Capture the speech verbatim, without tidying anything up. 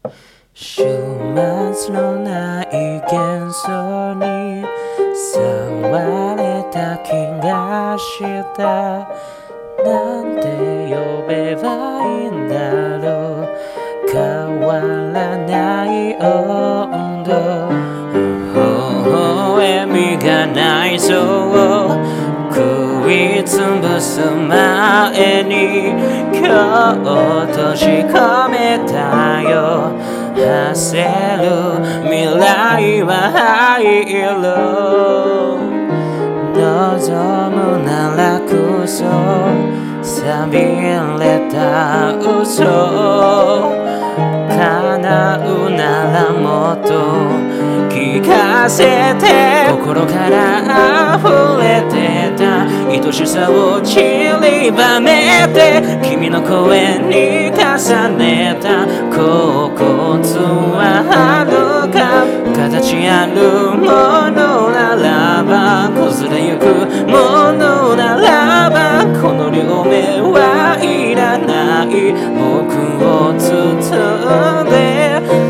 週末のない幻想に触れた気がした。なんて呼べばいいんだろう。変わらない温度、微笑みがないぞ。食いつぶす前に今日閉じ込めたよ。焦る未来は灰色。望むならこそ錆びれた嘘。叶うならもっと聞かせて。心から溢れてた愛しさを散りばめて、君の声に重ねた甲骨は遥か。形あるものならば、崩れゆくものならば、この両目はいらない。僕を包んで